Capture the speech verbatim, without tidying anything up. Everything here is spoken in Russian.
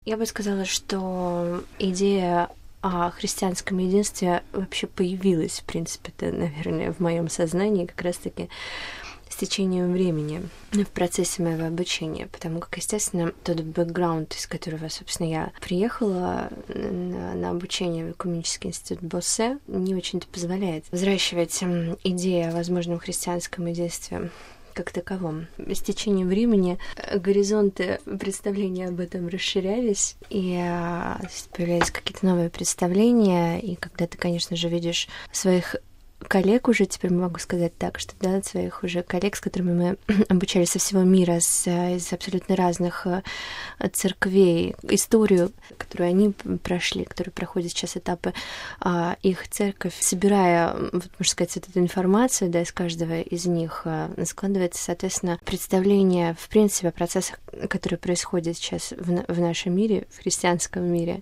Я бы сказала, что идея о христианском единстве вообще появилась, в принципе-то, наверное, в моем сознании как раз-таки с течением времени в процессе моего обучения, потому как, естественно, тот бэкграунд, из которого, собственно, я приехала на, на обучение в Экуменический институт Боссе, не очень-то позволяет взращивать идеи о возможном христианском единстве как таковом. С течением времени горизонты представления об этом расширялись, и появлялись какие-то новые представления, и когда ты, конечно же, видишь своих коллег уже, теперь могу сказать так, что да, своих уже коллег, с которыми мы обучались со всего мира, с, из абсолютно разных церквей, историю, которую они прошли, которую проходят сейчас этапы, их церковь, собирая, вот, можно сказать, вот эту информацию, да, из каждого из них, складывается, соответственно, представление, в принципе, о процессах, которые происходят сейчас в, в нашем мире, в христианском мире.